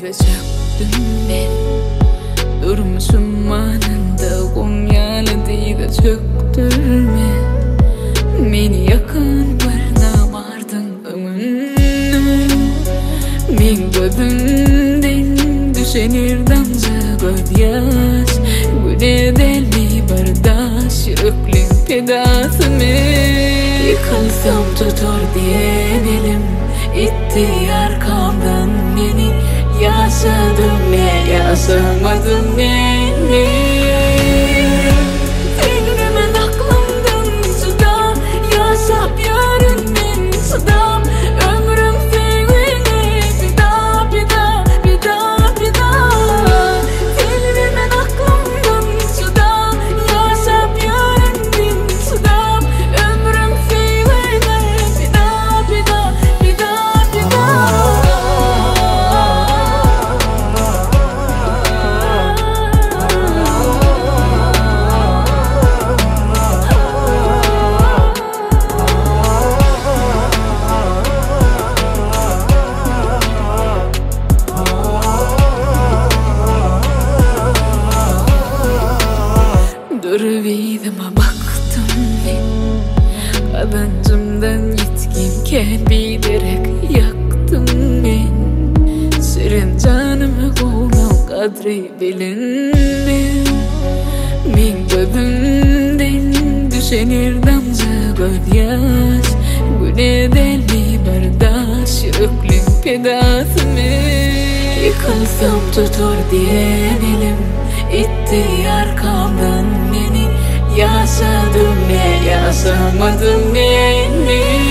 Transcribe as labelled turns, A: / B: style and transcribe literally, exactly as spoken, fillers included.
A: Dillere çöktüm ben. Durmuşum anında Konyalı da çöktürme. Meni yakın barına vardın ömrünü. Men gözünden düşenir damza göz yaş. Güne delmi bardaş yüreklin pedasımı. Yıkılsam tutar diyen elim İtti arkamdan beni. Yaşadım ne yaşamadım ne ne. Filmin aklımdan suda yaşap yarından suda. Ömrüm sevgine bir daha bir daha bir daha bir daha. Filmin aklımdan suda yaşap yarından suda. Ömrüm sevgine bir daha bir daha bir daha bir daha. Durvidime baktım ben. Kazancımdan yetkinken bilerek yaktım ben. Serin canımı kovmam kadri bilinmez. Men gözümden düşenir damza göz yaş. Güne delmi bardaş yüreklin pedasımı. Yıkılsam tutar diyen elim İtti arkamdan beni. Yaşadım ne yaşamadım ne ne.